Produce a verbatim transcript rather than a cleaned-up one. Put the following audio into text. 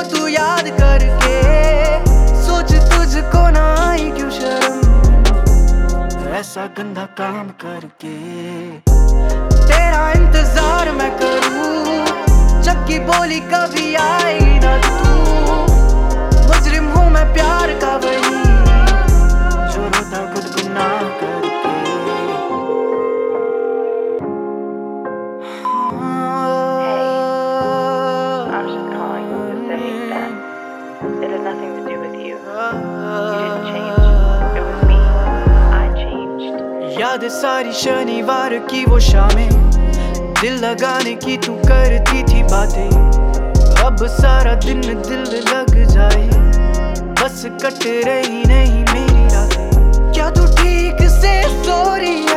मुझको तू याद करके, सोच तुझको ना आई क्यों शर्म ऐसा गंदा काम करके। तेरा इंतजार मैं करूं, चक्की बोली कभी आई ना तू। मुजरिम हूँ मैं प्यार का वही, जो रोता खुद गुनाह करके। It had nothing to do with you. You didn't change. It was me. I changed. याद सारी शनिवार की वो शामें, दिल लगाने की तू करती थी बातें। अब सारा दिन दिल लग जाए, बस कट रही नहीं मेरी रातें। क्या तू ठीक से सो रही